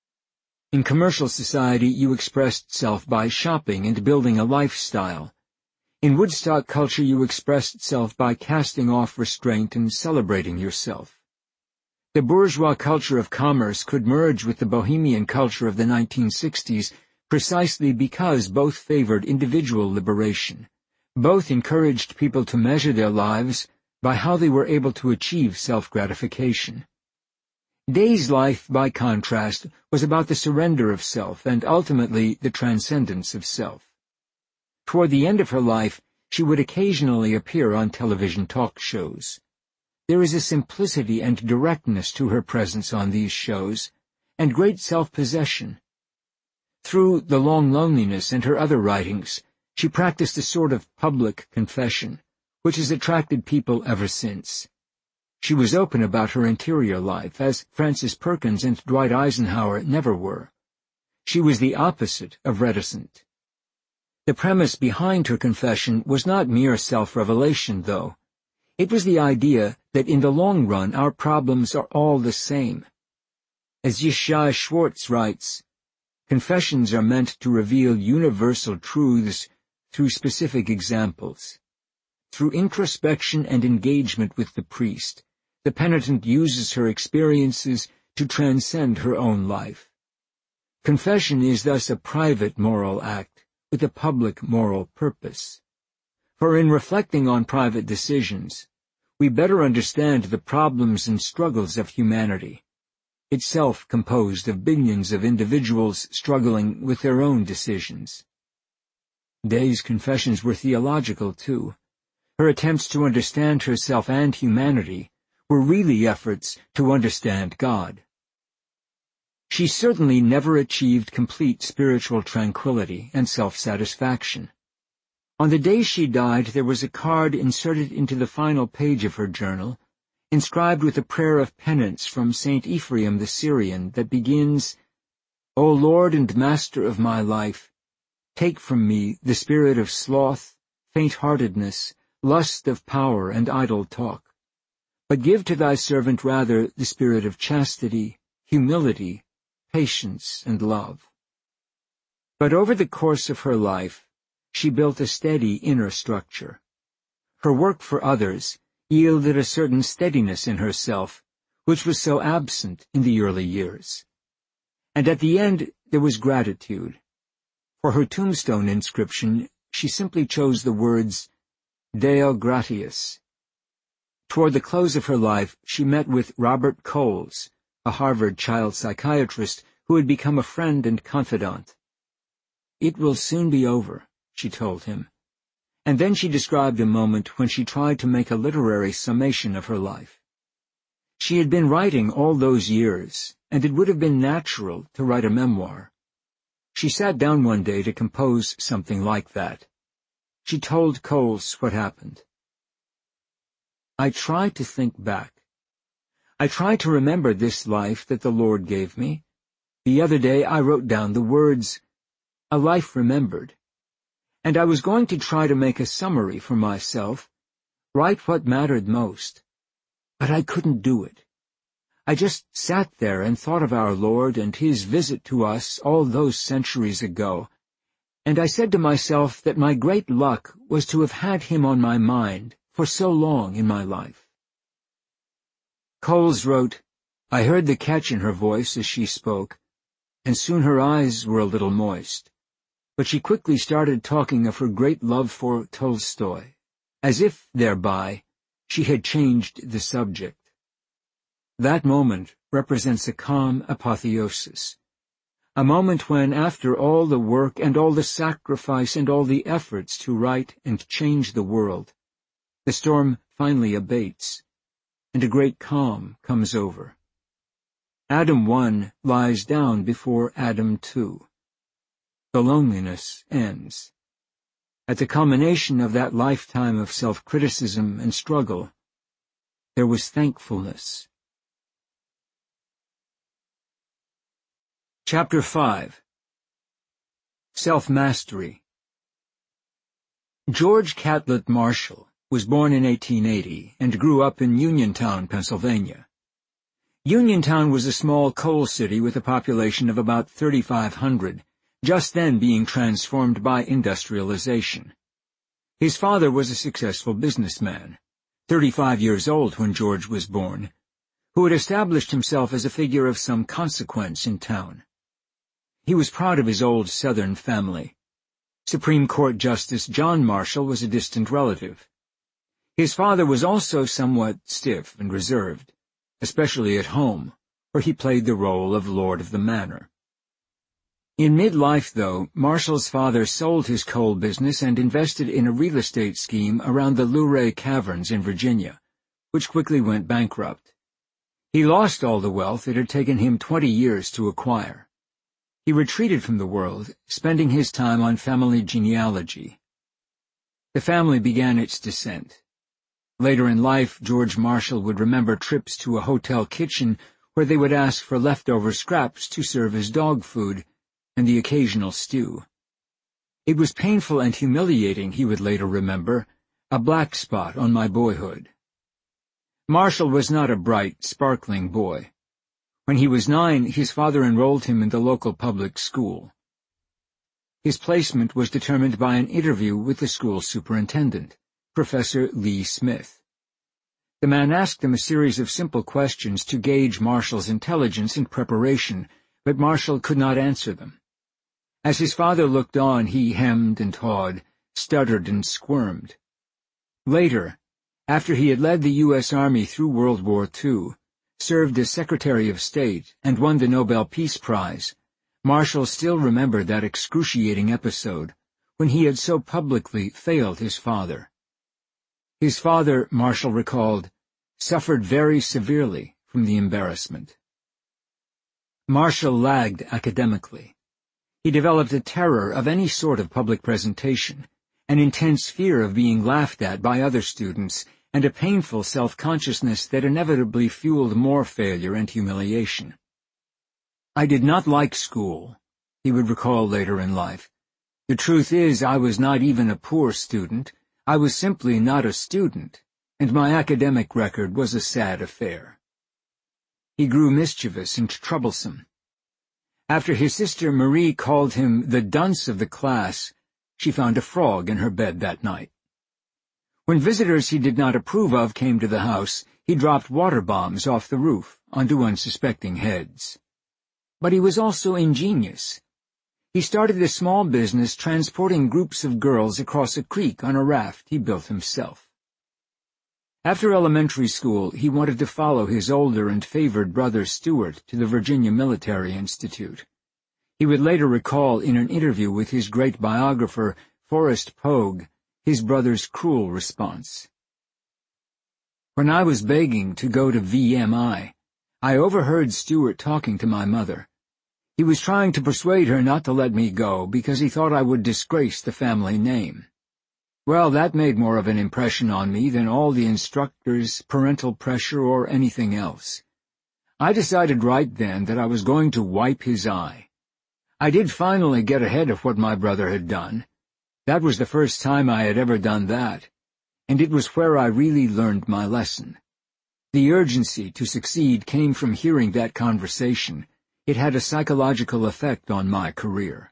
In commercial society, you expressed self by shopping and building a lifestyle. In Woodstock culture, you expressed self by casting off restraint and celebrating yourself. The bourgeois culture of commerce could merge with the bohemian culture of the nineteen sixties precisely because both favored individual liberation. Both encouraged people to measure their lives by how they were able to achieve self-gratification. Day's life, by contrast, was about the surrender of self and ultimately the transcendence of self. Toward the end of her life, she would occasionally appear on television talk shows. There is a simplicity and directness to her presence on these shows, and great self-possession. Through The Long Loneliness and her other writings, she practiced a sort of public confession, which has attracted people ever since. She was open about her interior life, as Francis Perkins and Dwight Eisenhower never were. She was the opposite of reticent. The premise behind her confession was not mere self-revelation, though. It was the idea that in the long run our problems are all the same. As Yeshai Schwartz writes, confessions are meant to reveal universal truths through specific examples. Through introspection and engagement with the priest, the penitent uses her experiences to transcend her own life. Confession is thus a private moral act, with a public moral purpose. For in reflecting on private decisions, we better understand the problems and struggles of humanity, itself composed of billions of individuals struggling with their own decisions. Day's confessions were theological, too. Her attempts to understand herself and humanity were really efforts to understand God. She certainly never achieved complete spiritual tranquility and self-satisfaction. On the day she died, there was a card inserted into the final page of her journal, inscribed with a prayer of penance from Saint Ephraim the Syrian that begins, "O Lord and Master of my life, take from me the spirit of sloth, faint-heartedness, lust of power, and idle talk, but give to thy servant rather the spirit of chastity, humility, patience, and love." But over the course of her life, she built a steady inner structure. Her work for others yielded a certain steadiness in herself, which was so absent in the early years. And at the end there was gratitude. For her tombstone inscription, she simply chose the words, Deo gratias. Toward the close of her life, she met with Robert Coles, a Harvard child psychiatrist who had become a friend and confidant. "It will soon be over," she told him. And then she described a moment when she tried to make a literary summation of her life. She had been writing all those years, and it would have been natural to write a memoir. She sat down one day to compose something like that. She told Coles what happened. "I try to think back. I try to remember this life that the Lord gave me. The other day I wrote down the words, 'A life remembered.' And I was going to try to make a summary for myself, write what mattered most. But I couldn't do it. I just sat there and thought of our Lord and His visit to us all those centuries ago, and I said to myself that my great luck was to have had Him on my mind for so long in my life." Coles wrote, "I heard the catch in her voice as she spoke, and soon her eyes were a little moist. But she quickly started talking of her great love for Tolstoy, as if, thereby, she had changed the subject. That moment represents a calm apotheosis, a moment when, after all the work and all the sacrifice and all the efforts to right and change the world, the storm finally abates, and a great calm comes over. Adam one lies down before Adam two. The loneliness ends. At the culmination of that lifetime of self-criticism and struggle, there was thankfulness. Chapter five. Self-Mastery. George Catlett Marshall was born in eighteen eighty and grew up in Uniontown, Pennsylvania. Uniontown was a small coal city with a population of about thirty-five hundred, just then being transformed by industrialization. His father was a successful businessman, thirty-five years old when George was born, who had established himself as a figure of some consequence in town. He was proud of his old Southern family. Supreme Court Justice John Marshall was a distant relative. His father was also somewhat stiff and reserved, especially at home, where he played the role of Lord of the Manor. In midlife, though, Marshall's father sold his coal business and invested in a real estate scheme around the Luray Caverns in Virginia, which quickly went bankrupt. He lost all the wealth it had taken him twenty years to acquire. He retreated from the world, spending his time on family genealogy. The family began its descent. Later in life, George Marshall would remember trips to a hotel kitchen where they would ask for leftover scraps to serve as dog food, and the occasional stew. It was painful and humiliating, he would later remember, a black spot on my boyhood. Marshall was not a bright, sparkling boy. When he was nine, his father enrolled him in the local public school. His placement was determined by an interview with the school superintendent, Professor Lee Smith. The man asked him a series of simple questions to gauge Marshall's intelligence and preparation, but Marshall could not answer them. As his father looked on, he hemmed and hawed, stuttered and squirmed. Later, after he had led the U S Army through World War Two, served as Secretary of State, and won the Nobel Peace Prize, Marshall still remembered that excruciating episode when he had so publicly failed his father. His father, Marshall recalled, suffered very severely from the embarrassment. Marshall lagged academically. He developed a terror of any sort of public presentation, an intense fear of being laughed at by other students, and a painful self-consciousness that inevitably fueled more failure and humiliation. "I did not like school," he would recall later in life. "The truth is, I was not even a poor student. I was simply not a student, and my academic record was a sad affair." He grew mischievous and troublesome. After his sister Marie called him the dunce of the class, she found a frog in her bed that night. When visitors he did not approve of came to the house, he dropped water bombs off the roof onto unsuspecting heads. But he was also ingenious. He started a small business transporting groups of girls across a creek on a raft he built himself. After elementary school, he wanted to follow his older and favored brother Stuart to the Virginia Military Institute. He would later recall in an interview with his great biographer, Forrest Pogue, his brother's cruel response. "When I was begging to go to V M I, I overheard Stuart talking to my mother. He was trying to persuade her not to let me go because he thought I would disgrace the family name. Well, that made more of an impression on me than all the instructors, parental pressure, or anything else. I decided right then that I was going to wipe his eye. I did finally get ahead of what my brother had done. That was the first time I had ever done that, and it was where I really learned my lesson. The urgency to succeed came from hearing that conversation. It had a psychological effect on my career."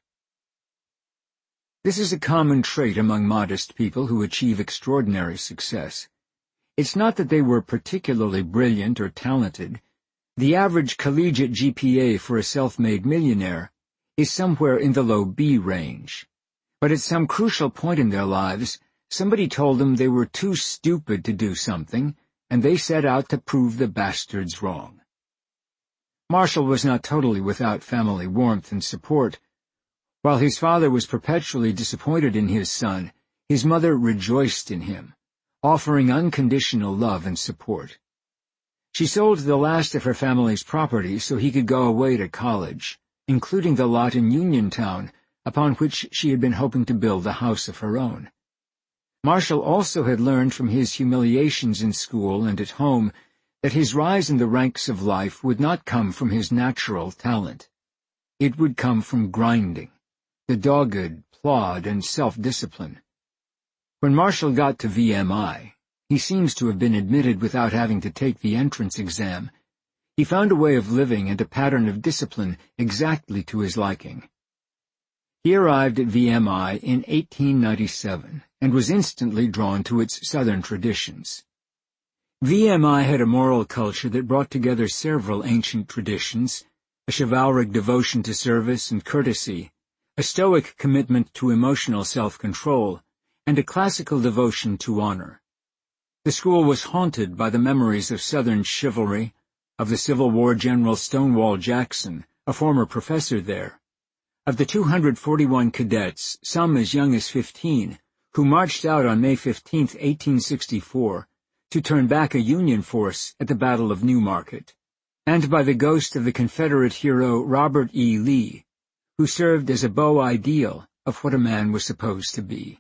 This is a common trait among modest people who achieve extraordinary success. It's not that they were particularly brilliant or talented. The average collegiate G P A for a self-made millionaire is somewhere in the low B range. But at some crucial point in their lives, somebody told them they were too stupid to do something, and they set out to prove the bastards wrong. Marshall was not totally without family warmth and support. While his father was perpetually disappointed in his son, his mother rejoiced in him, offering unconditional love and support. She sold the last of her family's property so he could go away to college, including the lot in Uniontown, upon which she had been hoping to build a house of her own. Marshall also had learned from his humiliations in school and at home that his rise in the ranks of life would not come from his natural talent. It would come from grinding, the dogged plod and self-discipline. When Marshall got to V M I, he seems to have been admitted without having to take the entrance exam. He found a way of living and a pattern of discipline exactly to his liking. He arrived at V M I in eighteen ninety-seven and was instantly drawn to its Southern traditions. V M I had a moral culture that brought together several ancient traditions, a chivalric devotion to service and courtesy, a stoic commitment to emotional self-control, and a classical devotion to honor. The school was haunted by the memories of Southern chivalry, of the Civil War General Stonewall Jackson, a former professor there, of the two hundred forty-one cadets, some as young as fifteen, who marched out on May fifteenth, eighteen sixty-four, to turn back a Union force at the Battle of Newmarket, and by the ghost of the Confederate hero Robert E. Lee, who served as a beau ideal of what a man was supposed to be.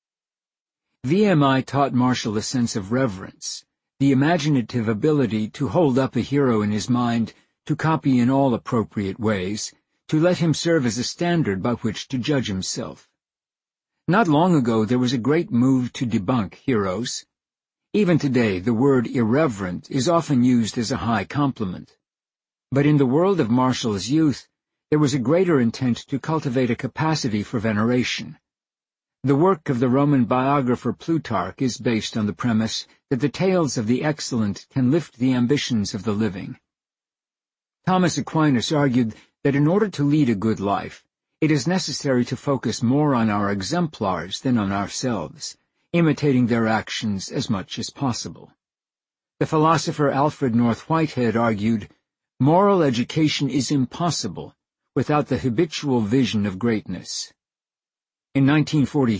V M I taught Marshall a sense of reverence, the imaginative ability to hold up a hero in his mind, to copy in all appropriate ways, to let him serve as a standard by which to judge himself. Not long ago there was a great move to debunk heroes. Even today the word irreverent is often used as a high compliment. But in the world of Marshall's youth, there was a greater intent to cultivate a capacity for veneration. The work of the Roman biographer Plutarch is based on the premise that the tales of the excellent can lift the ambitions of the living. Thomas Aquinas argued that in order to lead a good life, it is necessary to focus more on our exemplars than on ourselves, imitating their actions as much as possible. The philosopher Alfred North Whitehead argued, "Moral education is impossible without the habitual vision of greatness." In nineteen forty-three,